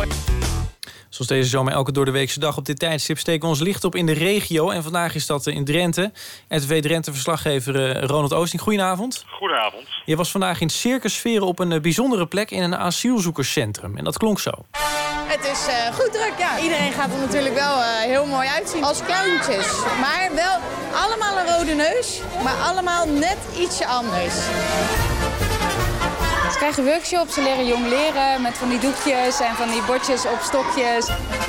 Zoals deze zomer elke doordeweekse dag op dit tijdstip steken we ons licht op in de regio. En vandaag is dat in Drenthe. RTV Drenthe-verslaggever Ronald Oosting. Goedenavond. Goedenavond. Je was vandaag in circussferen op een bijzondere plek in een asielzoekerscentrum. En dat klonk zo. Het is goed druk, ja. Iedereen gaat er natuurlijk wel heel mooi uitzien. Als clowntjes. Maar wel allemaal een rode neus. Maar allemaal net ietsje anders. Ze krijgen workshops, ze leren jong leren met van die doekjes en van die bordjes op stokjes.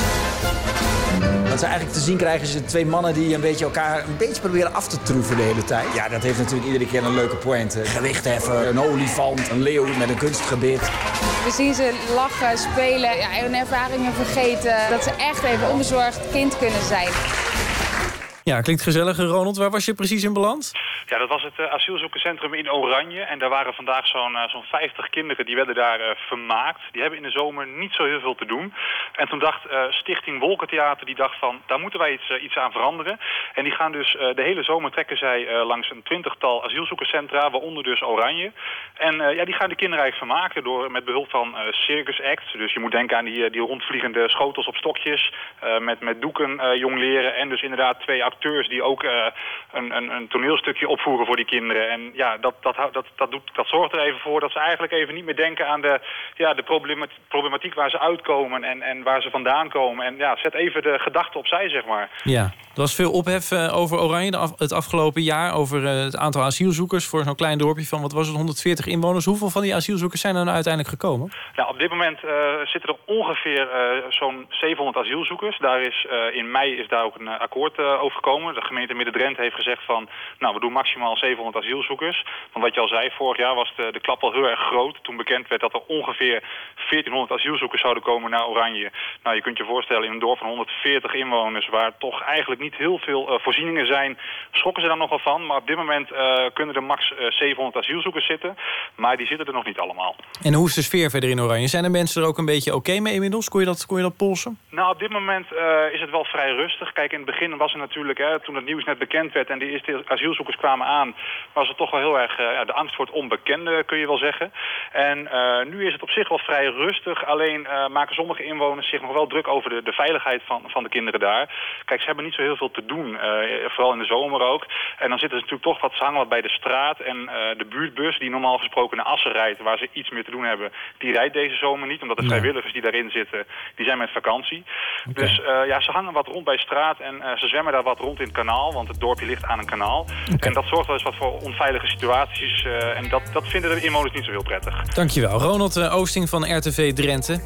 Wat ze eigenlijk te zien krijgen is 2 mannen die elkaar een beetje proberen af te troeven de hele tijd. Ja, dat heeft natuurlijk iedere keer een leuke pointe. Gewichtheffen, een olifant, een leeuw met een kunstgebit. We zien ze lachen, spelen, hun ervaringen vergeten. Dat ze echt even onbezorgd kind kunnen zijn. Ja, klinkt gezellig, Ronald. Waar was je precies in beland? Ja, dat was het asielzoekerscentrum in Oranje. En daar waren vandaag zo'n 50 kinderen die werden daar vermaakt. Die hebben in de zomer niet zo heel veel te doen. En toen dacht Stichting Wolkentheater, die dacht van, daar moeten wij iets aan veranderen. En die gaan dus de hele zomer trekken zij langs een 20-tal asielzoekerscentra, waaronder dus Oranje. En die gaan de kinderen eigenlijk vermaken met behulp van circus acts. Dus je moet denken aan die rondvliegende schotels op stokjes, met doeken jong leren. En dus inderdaad 2 acteurs die ook een toneelstukje opvoeren voor die kinderen. En ja, dat zorgt er even voor dat ze eigenlijk even niet meer denken aan de problematiek waar ze uitkomen en waar ze vandaan komen. En ja, zet even de gedachten opzij, zeg maar. Ja, er was veel ophef over Oranje het afgelopen jaar, over het aantal asielzoekers voor zo'n klein dorpje van, 140 inwoners. Hoeveel van die asielzoekers zijn er nou uiteindelijk gekomen? Nou, op dit moment zitten er ongeveer zo'n 700 asielzoekers. In mei is daar ook een akkoord over gekomen. De gemeente Midden-Drenthe heeft gezegd van, nou, we doen maximaal 700 asielzoekers. Want wat je al zei, vorig jaar was de klap al heel erg groot. Toen bekend werd dat er ongeveer 1400 asielzoekers zouden komen naar Oranje. Nou, je kunt je voorstellen, in een dorp van 140 inwoners, waar toch eigenlijk niet heel veel voorzieningen zijn, schrokken ze daar nogal van. Maar op dit moment kunnen er max 700 asielzoekers zitten. Maar die zitten er nog niet allemaal. En hoe is de sfeer verder in Oranje? Zijn de mensen er ook een beetje oké mee inmiddels? Kon je dat polsen? Nou, op dit moment is het wel vrij rustig. Kijk, in het begin was er natuurlijk, toen het nieuws net bekend werd en de eerste asielzoekers kwamen aan, was het toch wel heel erg de angst voor het onbekende, kun je wel zeggen. En nu is het op zich wel vrij rustig. Alleen maken sommige inwoners zich nog wel druk over de veiligheid van de kinderen daar. Kijk, ze hebben niet zo heel veel te doen, vooral in de zomer ook. En dan zitten ze natuurlijk toch ze hangen wat bij de straat. En de buurtbus, die normaal gesproken naar Assen rijdt, waar ze iets meer te doen hebben, die rijdt deze zomer niet, omdat de vrijwilligers die daarin zitten, die zijn met vakantie. Okay. Dus ze hangen wat rond bij straat en ze zwemmen daar wat rond in het kanaal, want het dorpje ligt aan een kanaal. Okay. En dat zorgt wel eens wat voor onveilige situaties. En dat vinden de inwoners niet zo heel prettig. Dankjewel. Ronald Oosting van RTV Drenthe.